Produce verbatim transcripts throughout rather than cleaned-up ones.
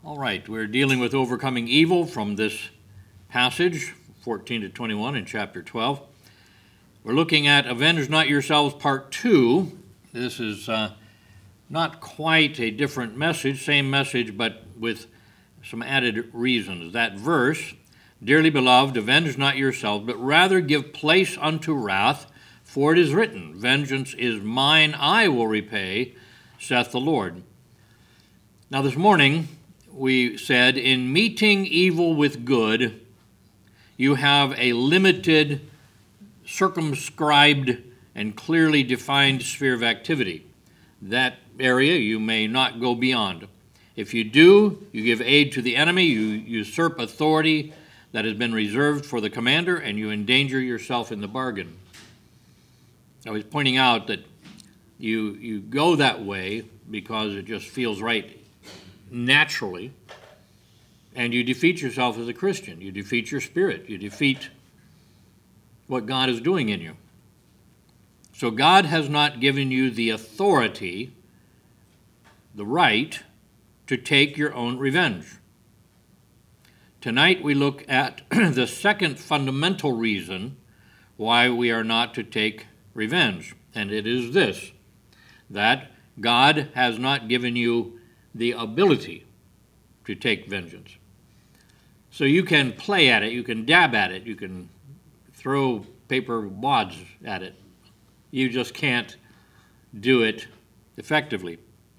All right, we're dealing with overcoming evil from this passage, fourteen to twenty-one in chapter twelve. We're looking at Avenge Not Yourselves, part two. This is uh, not quite a different message, same message, but with some added reasons. That verse, Dearly beloved, avenge not yourselves, but rather give place unto wrath, for it is written, Vengeance is mine, I will repay, saith the Lord. Now this morning, we said, in meeting evil with good, you have a limited, circumscribed, and clearly defined sphere of activity. That area you may not go beyond. If you do, you give aid to the enemy, you usurp authority that has been reserved for the commander, and you endanger yourself in the bargain. I was pointing out that you, you go that way because it just feels right naturally, and you defeat yourself as a Christian. You defeat your spirit. You defeat what God is doing in you. So God has not given you the authority, the right, to take your own revenge. Tonight we look at the second fundamental reason why we are not to take revenge, and it is this, that God has not given you the ability to take vengeance. So you can play at it, you can dab at it, you can throw paper wads at it. You just can't do it effectively.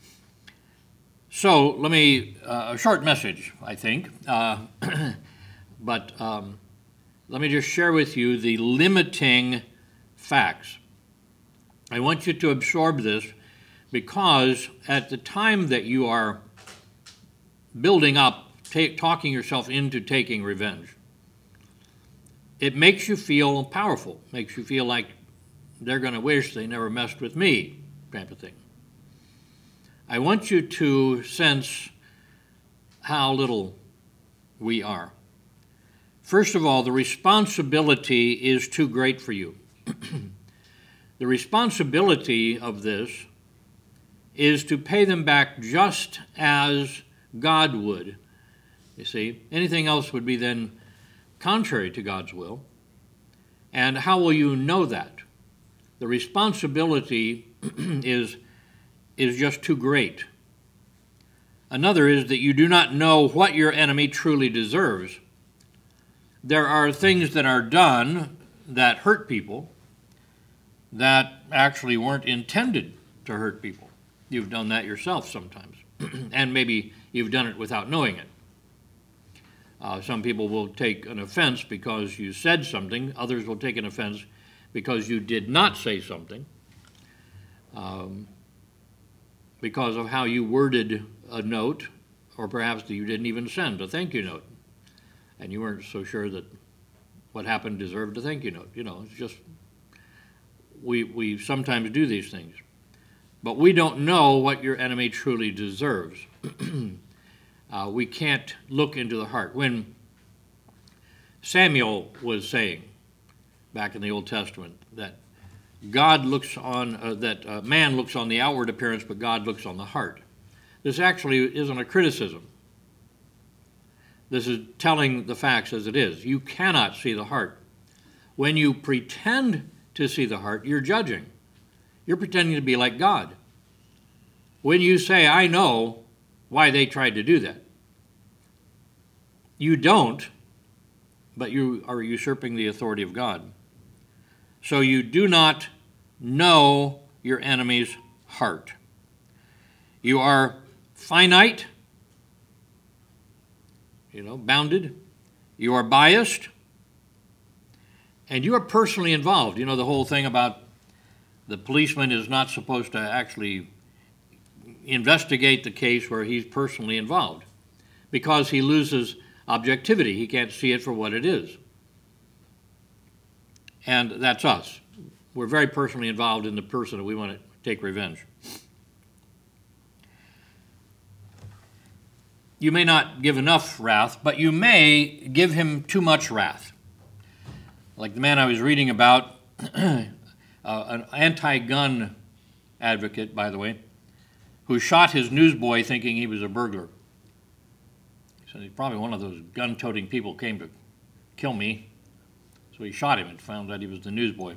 So let me, uh, a short message, I think, uh, but um, let me just share with you the limiting facts. I want you to absorb this because at the time that you are building up, ta- talking yourself into taking revenge, it makes you feel powerful, makes you feel like they're going to wish they never messed with me, type of thing. I want you to sense how little we are. First of all, the responsibility is too great for you. The responsibility of this is to pay them back just as God would. You see, anything else would be then contrary to God's will. And how will you know that? The responsibility is, is just too great. Another is that you do not know what your enemy truly deserves. There are things that are done that hurt people that actually weren't intended to hurt people. You've done that yourself sometimes, and maybe you've done it without knowing it. Uh, some people will take an offense because you said something. Others will take an offense because you did not say something, um, because of how you worded a note, or perhaps you didn't even send a thank you note, and you weren't so sure that what happened deserved a thank you note. You know, it's just, we, we sometimes do these things. But we don't know what your enemy truly deserves. uh, we can't look into the heart. When Samuel was saying, back in the Old Testament, that God looks on, uh, that uh, man looks on the outward appearance, but God looks on the heart. This actually isn't a criticism. This is telling the facts as it is. You cannot see the heart. When you pretend to see the heart, you're judging. You're pretending to be like God. When you say, I know why they tried to do that, you don't, but you are usurping the authority of God. So you do not know your enemy's heart. You are finite, you know, bounded. You are biased, and you are personally involved. You know, the whole thing about the policeman is not supposed to actually investigate the case where he's personally involved because he loses objectivity. He can't see it for what it is. And that's us. We're very personally involved in the person that we want to take revenge. You may not give enough wrath, but you may give him too much wrath. Like the man I was reading about, uh, an anti-gun advocate, by the way, who shot his newsboy thinking he was a burglar. So he's probably one of those gun-toting people came to kill me. So he shot him and found out he was the newsboy.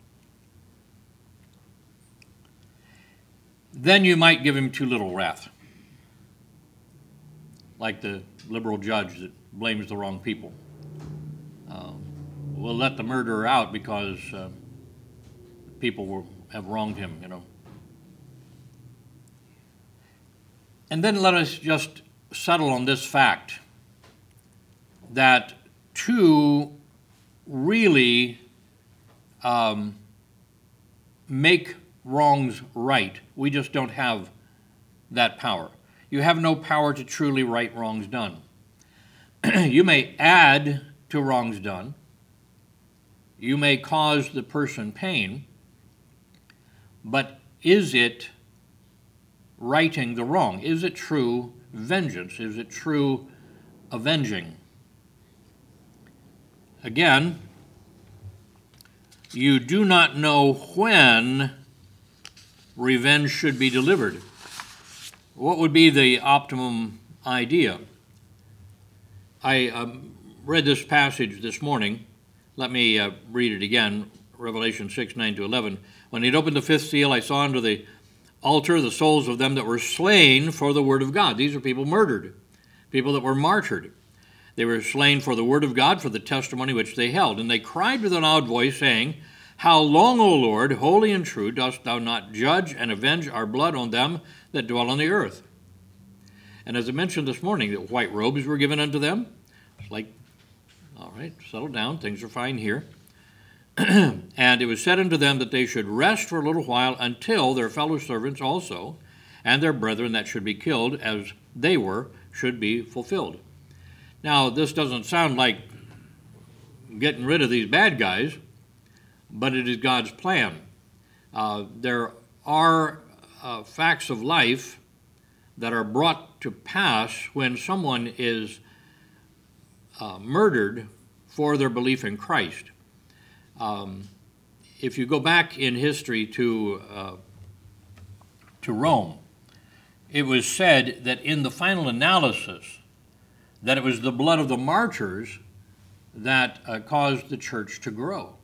Then you might give him too little wrath, like the liberal judge that blames the wrong people. Um, we'll let the murderer out because uh, people will have wronged him, you know. And then let us just settle on this fact that to really um, make wrongs right, we just don't have that power. You have no power to truly right wrongs done. You may add to wrongs done. You may cause the person pain, but is it righting the wrong? Is it true vengeance? Is it true avenging? Again, you do not know when revenge should be delivered. What would be the optimum idea? I um, read this passage this morning. Let me uh, read it again, Revelation six, nine to eleven. When he had opened the fifth seal, I saw under the altar the souls of them that were slain for the word of God. These are people murdered, people that were martyred. They were slain for the word of God, for the testimony which they held. And they cried with a loud voice, saying, How long, O Lord, holy and true, dost thou not judge and avenge our blood on them that dwell on the earth? And as I mentioned this morning, that white robes were given unto them. It's like, all right, settle down, things are fine here. And it was said unto them that they should rest for a little while until their fellow servants also and their brethren that should be killed as they were should be fulfilled. Now, this doesn't sound like getting rid of these bad guys, but it is God's plan. Uh, there are uh, facts of life that are brought to pass when someone is uh, murdered for their belief in Christ. Um, if you go back in history to uh, to Rome, it was said that in the final analysis, that it was the blood of the martyrs that uh, caused the church to grow.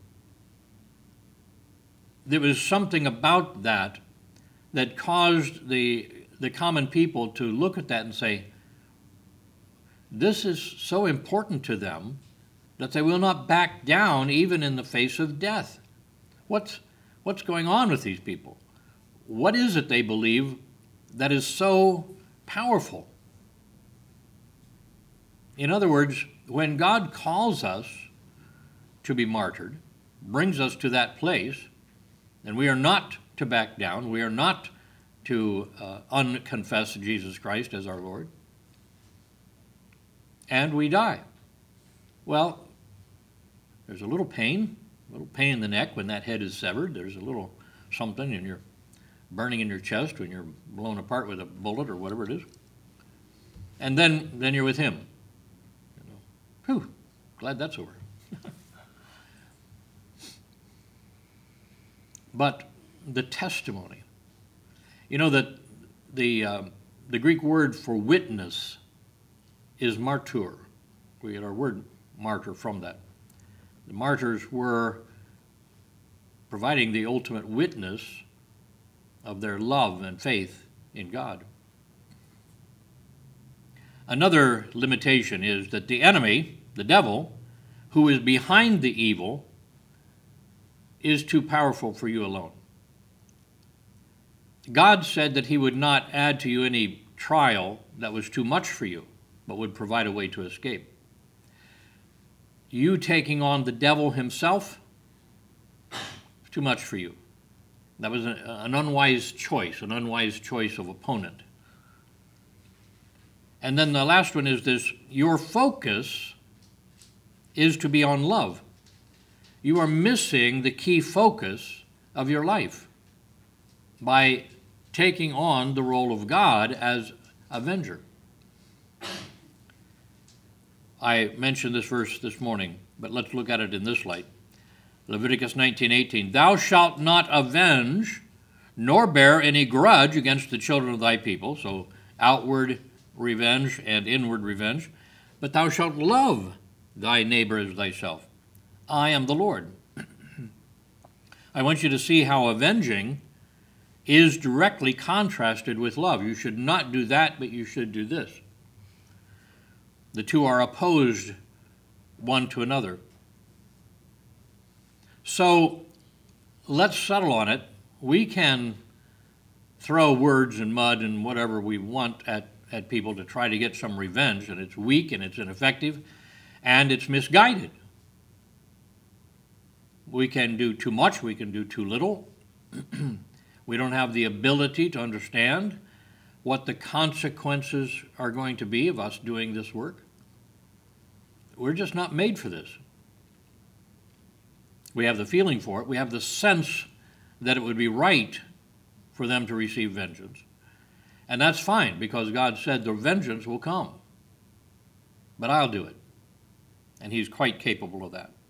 There was something about that that caused the the common people to look at that and say, this is so important to them that they will not back down even in the face of death. What's, what's going on with these people? What is it they believe that is so powerful? In other words, when God calls us to be martyred, brings us to that place, and we are not to back down, we are not to uh, unconfess Jesus Christ as our Lord, and we die. Well, there's a little pain, a little pain in the neck when that head is severed. There's a little something in your burning in your chest when you're blown apart with a bullet or whatever it is. And then, then you're with him. You know, whew, glad that's over. But the testimony, you know that the uh, the Greek word for witness is martyr. We get our word martyr from that. The martyrs were providing the ultimate witness of their love and faith in God. Another limitation is that the enemy, the devil, who is behind the evil, is too powerful for you alone. God said that he would not add to you any trial that was too much for you, but would provide a way to escape. You taking on the devil himself, too much for you. That was an, an unwise choice, an unwise choice of opponent. And then the last one is this: your focus is to be on love. You are missing the key focus of your life by taking on the role of God as avenger. I mentioned this verse this morning, but let's look at it in this light. Leviticus nineteen eighteen, thou shalt not avenge, nor bear any grudge against the children of thy people, so outward revenge and inward revenge, but thou shalt love thy neighbor as thyself. I am the Lord. I want you to see how avenging is directly contrasted with love. You should not do that, but you should do this. The two are opposed one to another. So let's settle on it. We can throw words and mud and whatever we want at, at people to try to get some revenge, and it's weak and it's ineffective and it's misguided. We can do too much, we can do too little. We don't have the ability to understand what the consequences are going to be of us doing this work. We're just not made for this. We have the feeling for it. We have the sense that it would be right for them to receive vengeance. And that's fine, because God said the vengeance will come. But I'll do it. And he's quite capable of that.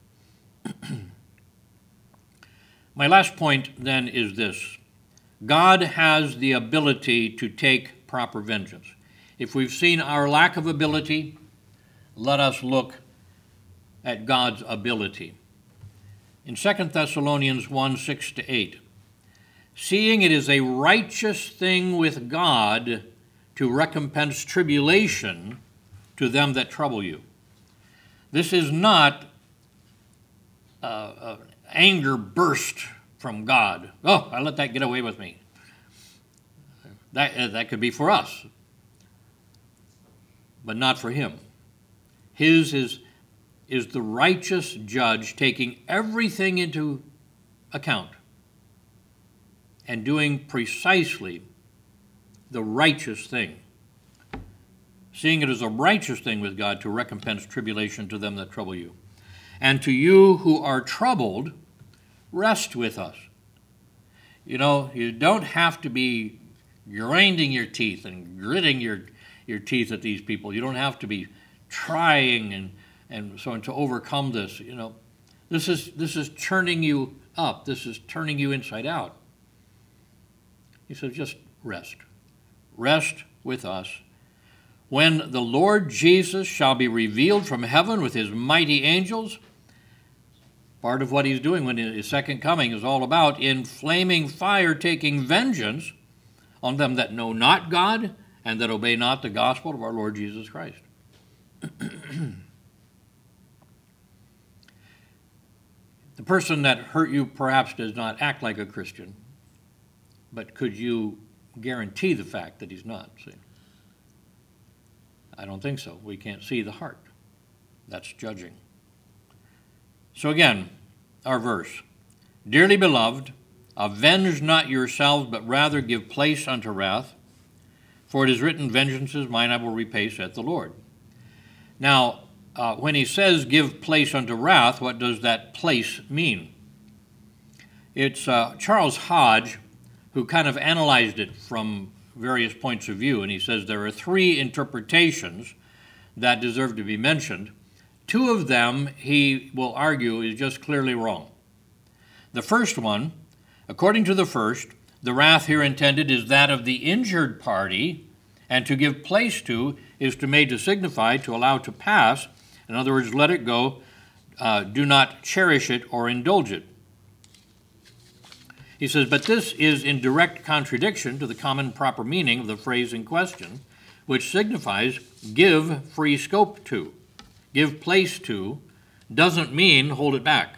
My last point then is this. God has the ability to take proper vengeance. If we've seen our lack of ability, let us look at God's ability. In Second Thessalonians one, six to eight, seeing it is a righteous thing with God to recompense tribulation to them that trouble you. This is not uh, an anger burst from God. Oh, I let that get away with me. That, uh, that could be for us, but not for him. His is, is the righteous judge taking everything into account and doing precisely the righteous thing. Seeing it as a righteous thing with God to recompense tribulation to them that trouble you. And to you who are troubled, rest with us. You know, you don't have to be grinding your teeth and gritting your, your teeth at these people. You don't have to be trying and, and so on to overcome this. You know, this is, this is turning you up. This is turning you inside out. He says, just rest. Rest with us. When the Lord Jesus shall be revealed from heaven with his mighty angels, part of what he's doing when his second coming is all about in flaming fire taking vengeance on them that know not God and that obey not the gospel of our Lord Jesus Christ. The person that hurt you perhaps does not act like a Christian, but could you guarantee the fact that he's not? See? I don't think so. We can't see the heart. That's judging. So again, our verse. Dearly beloved, avenge not yourselves, but rather give place unto wrath. For it is written, vengeance is mine, I will repay, saith the Lord. Now, uh, when he says give place unto wrath, what does that place mean? It's uh, Charles Hodge who kind of analyzed it from various points of view, and he says there are three interpretations that deserve to be mentioned. Two of them, he will argue, is just clearly wrong. The first one, according to the first, the wrath here intended is that of the injured party, and to give place to is to make to signify, to allow to pass. In other words, let it go, uh, do not cherish it or indulge it. He says, but this is in direct contradiction to the common proper meaning of the phrase in question, which signifies give free scope to. Give place to doesn't mean hold it back.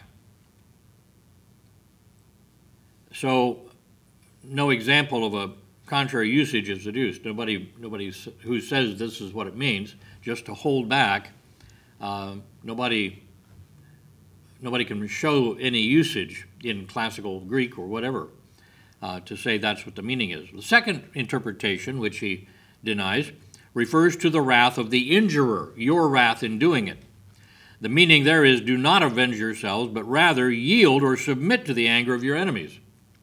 So no example of a contrary usage is deduced. Nobody, nobody who says this is what it means, just to hold back, uh, nobody, nobody can show any usage in classical Greek or whatever uh, to say that's what the meaning is. The second interpretation, which he denies, refers to the wrath of the injurer, your wrath in doing it. The meaning there is, do not avenge yourselves, but rather yield or submit to the anger of your enemies.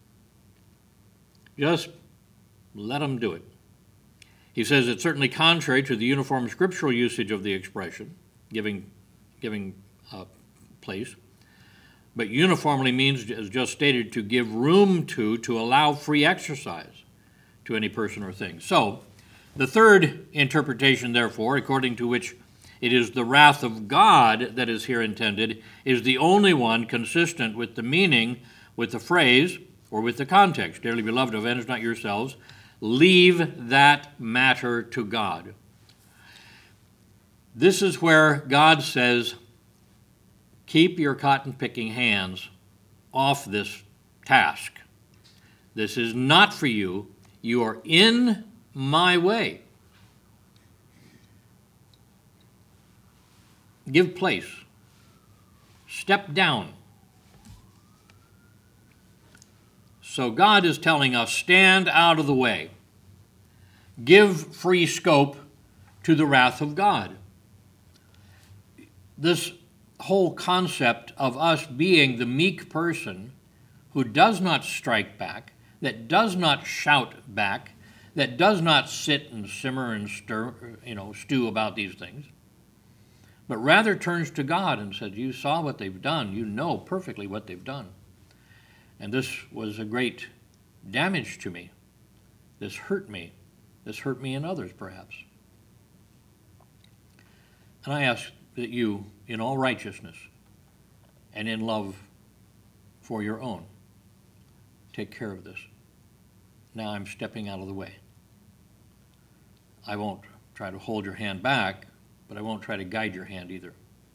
Just let them do it. He says it's certainly contrary to the uniform scriptural usage of the expression, giving, giving uh, place, but uniformly means, as just stated, to give room to, to allow free exercise to any person or thing. So, the third interpretation, therefore, according to which It is the wrath of God that is here intended, is the only one consistent with the meaning, with the phrase, or with the context. Dearly beloved, avenge not yourselves. Leave that matter to God. This is where God says, keep your cotton-picking hands off this task. This is not for you. You are in my way. Give place. Step down. So God is telling us, stand out of the way. Give free scope to the wrath of God. This whole concept of us being the meek person who does not strike back, that does not shout back, that does not sit and simmer and stir, you know, stew about these things, but rather turns to God and says, you saw what they've done. You know perfectly what they've done. And this was a great damage to me. This hurt me. This hurt me and others, perhaps. And I ask that you, in all righteousness and in love for your own, take care of this. Now I'm stepping out of the way. I won't try to hold your hand back, but I won't try to guide your hand either.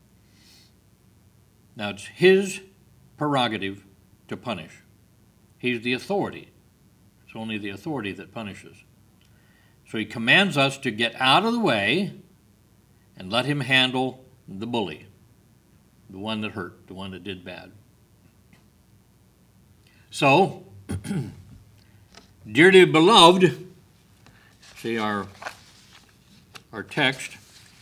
Now it's his prerogative to punish. He's the authority. It's only the authority that punishes. So he commands us to get out of the way and let him handle the bully, the one that hurt, the one that did bad. So, dearly beloved, see our, our text,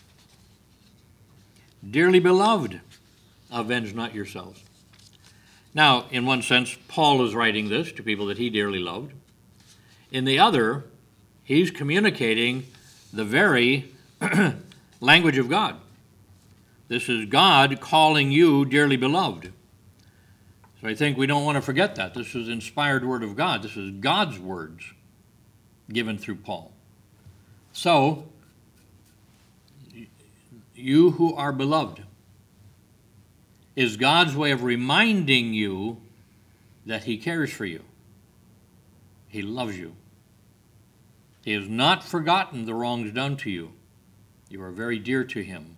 dearly beloved, avenge not yourselves. Now, in one sense, Paul is writing this to people that he dearly loved. In the other, he's communicating the very language of God. This is God calling you dearly beloved. So I think we don't want to forget that. This is inspired word of God. This is God's words given through Paul. So, you who are beloved, is God's way of reminding you that he cares for you. He loves you. He has not forgotten the wrongs done to you. You are very dear to him.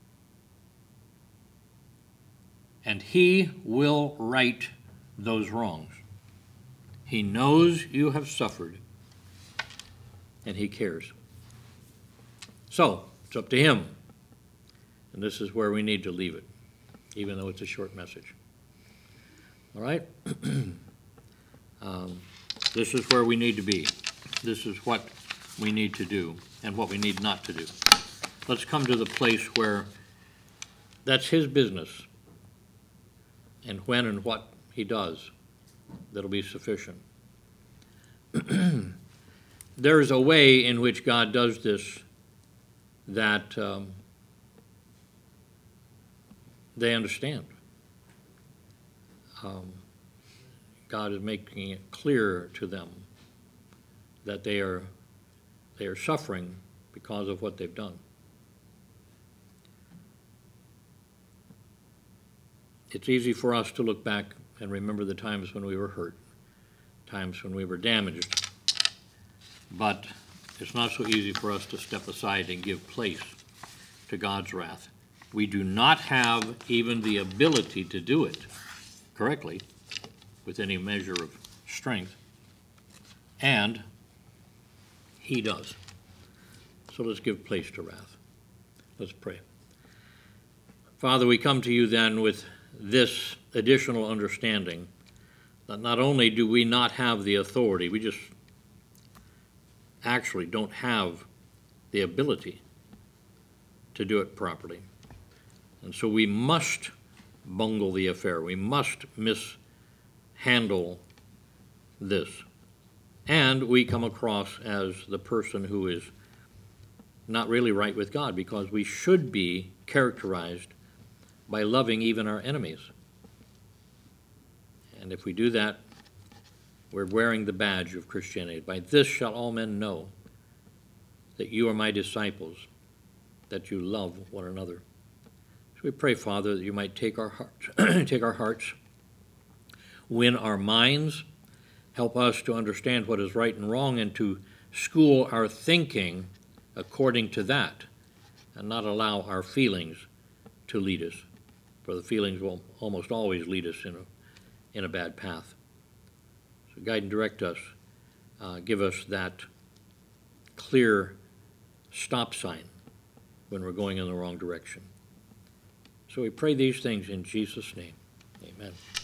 And he will right those wrongs. He knows you have suffered, and he cares. So, it's up to him. And this is where we need to leave it, even though it's a short message. All right? um, this is where we need to be. This is what we need to do and what we need not to do. Let's come to the place where that's his business. And when and what he does, that'll be sufficient. There is a way in which God does this that um, they understand. Um, God is making it clear to them that they are they are suffering because of what they've done. It's easy for us to look back and remember the times when we were hurt, times when we were damaged, but it's not so easy for us to step aside and give place to God's wrath. We do not have even the ability to do it correctly with any measure of strength, and he does. So let's give place to wrath. Let's pray. Father, we come to you then with this additional understanding that not only do we not have the authority, we just actually don't have the ability to do it properly. And so we must bungle the affair. We must mishandle this. And we come across as the person who is not really right with God, because we should be characterized by loving even our enemies. And if we do that, we're wearing the badge of Christianity. By this shall all men know that you are my disciples, that you love one another. So we pray, Father, that you might take our hearts, take our hearts, win our minds, help us to understand what is right and wrong, and to school our thinking according to that, and not allow our feelings to lead us, for the feelings will almost always lead us in a, in a bad path. So guide and direct us. Uh, give us that clear stop sign when we're going in the wrong direction. So we pray these things in Jesus' name. Amen.